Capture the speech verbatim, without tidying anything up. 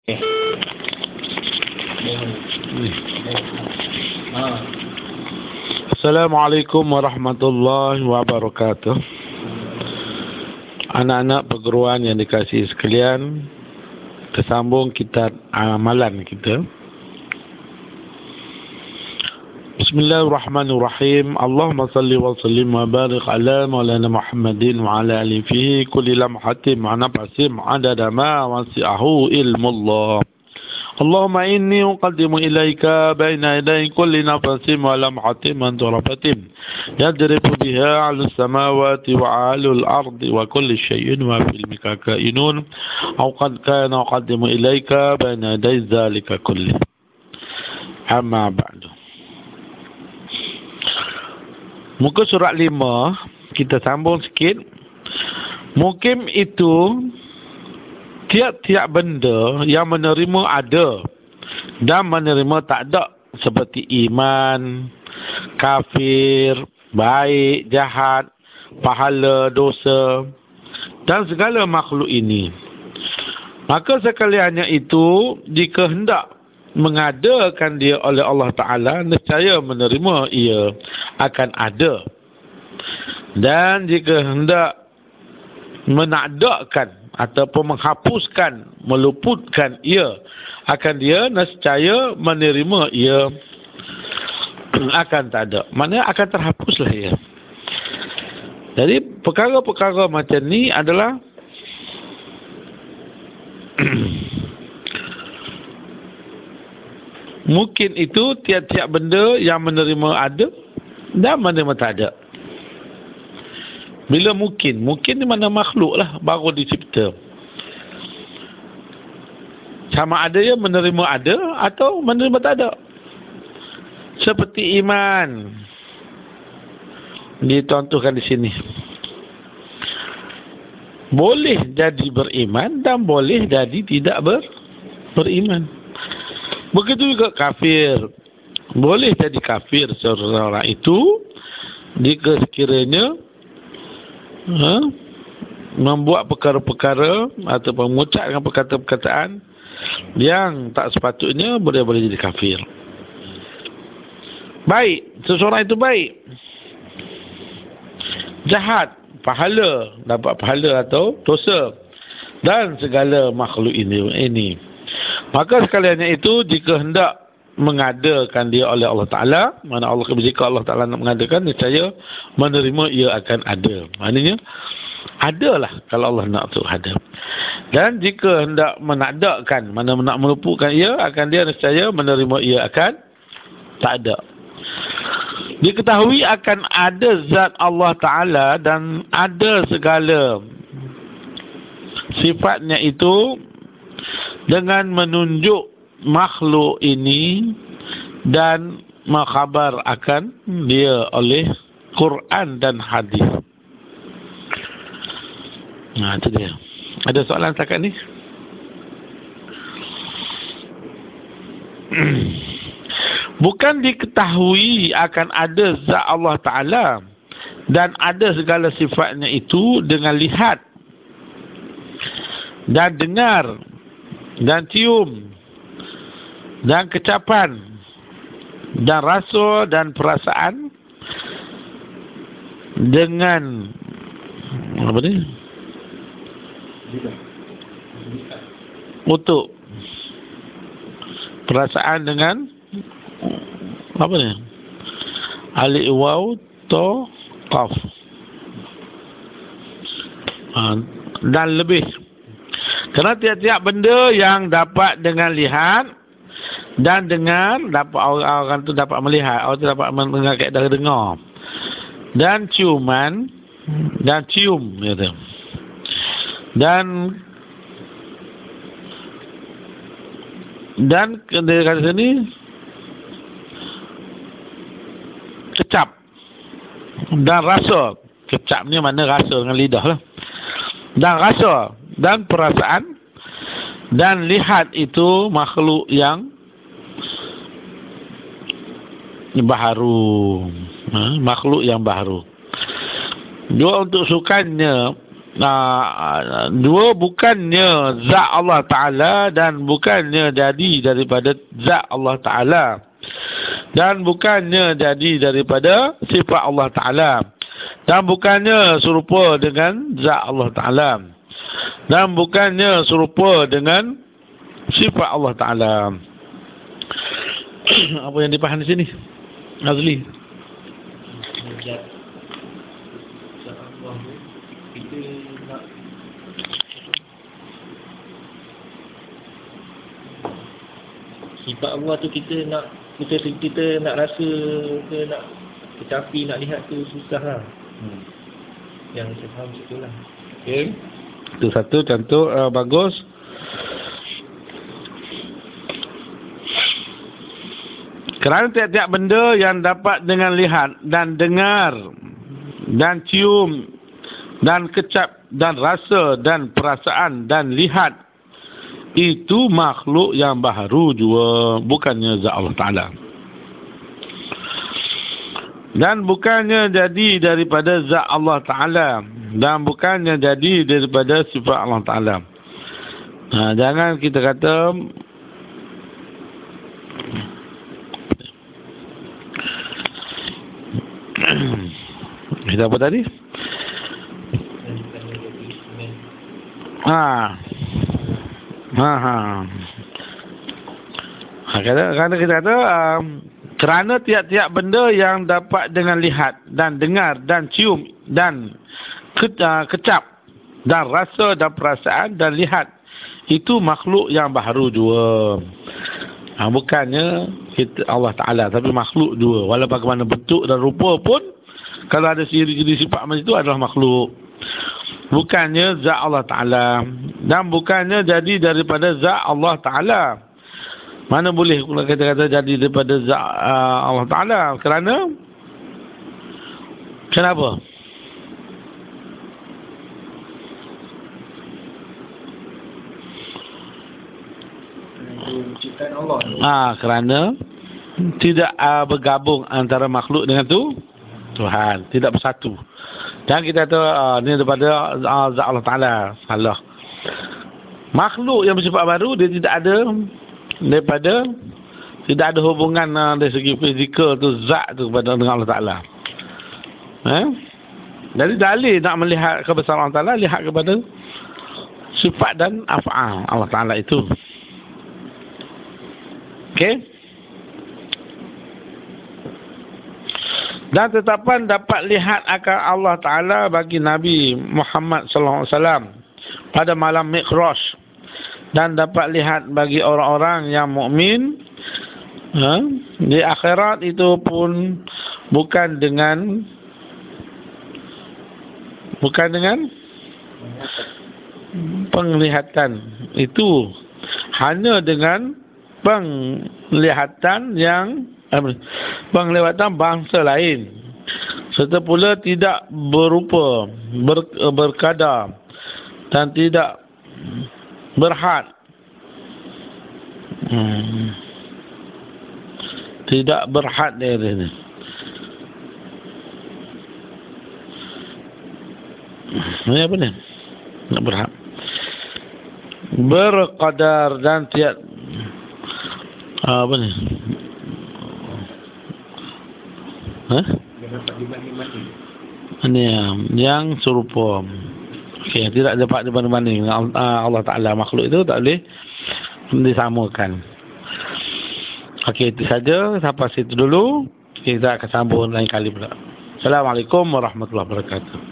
Assalamualaikum warahmatullahi wabarakatuh. Anak-anak perguruan yang dikasihi sekalian, tersambung kita amalan kita. Bismillahirrahmanirrahim. Allahumma salli wa sallim wa barik ala maulana Muhammadin wa ala alihi fihi kulli lamhatin wa nafasin adada ma wasi'ahu ilmullah. Allahumma inni uqaddimu ilaika baina yaday kulli nafasin wa lamhatin man turabatin yadribu biha 'ala samawati wa 'ala al-ardi wa kulli shay'in wa fil mikakainun aw qad kana uqaddimu ilaika baina yaday dhalika kulli. Amma ba'du. Muka surat lima, kita sambung sikit. Mukim itu tiap-tiap benda yang menerima ada dan menerima tak ada, seperti iman, kafir, baik, jahat, pahala, dosa dan segala makhluk ini. Maka sekaliannya itu, jika hendak mengadakan dia oleh Allah Ta'ala, nescaya menerima ia akan ada. Dan jika hendak menakdakan ataupun menghapuskan, meluputkan ia akan dia, nescaya menerima ia akan tak ada. Maknanya akan terhapuslah ia. Jadi perkara-perkara macam ni adalah mungkin itu tiap-tiap benda yang menerima ada dan menerima tak ada. Bila mungkin? Mungkin di mana makhluk lah baru dicipta. Sama ada ya menerima ada atau menerima tak ada. Seperti iman. Dicontohkan di sini. Boleh jadi beriman dan boleh jadi tidak ber, beriman. Begitu juga kafir. Boleh jadi kafir seorang itu jika sekiranya ha, membuat perkara-perkara atau mengucapkan perkataan-perkataan yang tak sepatutnya, boleh-boleh jadi kafir. Baik, seseorang itu baik. Jahat, pahala, dapat pahala atau dosa dan segala makhluk ini ini. Maka sekaliannya itu, jika hendak mengadakan dia oleh Allah Ta'ala, mana Allah, jika Allah Ta'ala nak mengadakan, niscaya menerima ia akan ada. Maknanya adalah kalau Allah nak tu ada. Dan jika hendak menakdakan, mana nak meluputkan ia akan dia, niscaya menerima ia akan tak ada. Diketahui akan ada zat Allah Ta'ala dan ada segala sifatnya itu dengan menunjuk makhluk ini dan mengkhabar akan dia oleh Quran dan hadis. Nah, itu dia. Ada soalan setakat ni? Bukan diketahui akan ada zat Allah Ta'ala dan ada segala sifatnya itu dengan lihat dan dengar dan cium dan kecapan dan rasa dan perasaan dengan apa ni? Untuk perasaan dengan apa ni? Alif waw to qaf. Dan lebih. Kerana tiap-tiap benda yang dapat dengan lihat dan dengar, dapat orang, orang tu dapat melihat, orang tu dapat mendengar kaedah dengar. Dan ciuman dan cium gitu. Dan dan dia kata sini kecap dan rasa. Kecap ni mana rasa dengan lidah lah. Dan rasa dan perasaan dan lihat itu makhluk yang baharu, ha? Makhluk yang baharu. Dua, untuk sukannya uh, dua bukannya zat Allah Ta'ala dan bukannya jadi daripada zat Allah Ta'ala dan bukannya jadi daripada sifat Allah Ta'ala dan bukannya serupa dengan zat Allah Ta'ala dan bukannya serupa dengan sifat Allah Ta'ala. Apa yang dipahami di sini, Azli? Sifat Allah tu kita nak kita kita nak rasa ke nak kecapi nak lihat tu susah lah. Hmm. Yang saya faham situ lah. Okay. Itu satu contoh uh, bagus. Kerana tiap-tiap benda yang dapat dengan lihat dan dengar dan cium dan kecap dan rasa dan perasaan dan lihat itu makhluk yang baharu juga, bukannya zat Allah Ta'ala. Dan bukannya jadi daripada zat Allah Ta'ala dan bukannya jadi daripada sifat Allah Ta'ala. Ha, jangan kita kata kita apa tadi? Ha. Ha ha. Ha kerana kita kata um, kerana tiap-tiap benda yang dapat dengan lihat dan dengar dan cium dan ke, uh, kecap dan rasa dan perasaan dan lihat itu makhluk yang baharu juga. Ha, bukannya kita, Allah Ta'ala, tapi makhluk juga. Walau bagaimana bentuk dan rupa pun, kalau ada ciri-ciri sifat macam itu adalah makhluk. Bukannya zat Allah Ta'ala. Dan bukannya jadi daripada zat Allah Ta'ala. Mana boleh kita kata jadi daripada zat uh, Allah Ta'ala? Kerana kenapa? Ciptaan Allah. Ah, kerana tidak uh, bergabung antara makhluk dengan tu Tuhan, tidak bersatu. Dan kita kata uh, ini daripada uh, zat Allah Ta'ala. Salah. Makhluk yang bersifat baru dia tidak ada daripada tidak ada hubungan uh, dari segi fizikal tu zat tu kepada dengan Allah Ta'ala. Eh? Jadi dalil nak melihat kebesaran Allah Ta'ala, lihat kepada sifat dan af'al Allah Ta'ala itu. Okey. Dan tetapan dapat lihat akan Allah Ta'ala bagi Nabi Muhammad sallallahu alaihi wasallam pada malam Mi'raj, dan dapat lihat bagi orang-orang yang mukmin ha, di akhirat itu pun bukan dengan bukan dengan penglihatan itu, hanya dengan penglihatan yang penglihatan bangsa lain, serta pula tidak berupa ber, berkadar dan tidak berhad hmm. tidak berhad dia ini. Ini apa ni? Tak berhad, berkadar dan tiada apa ni? Hah? Ini yang serupa. Okey, tidak dapat dibanding-banding dengan Allah Ta'ala. Makhluk itu tak boleh disamakan. Okey, itu saja. Sampai situ dulu. Kita akan sambung lain kali pula. Assalamualaikum warahmatullahi wabarakatuh.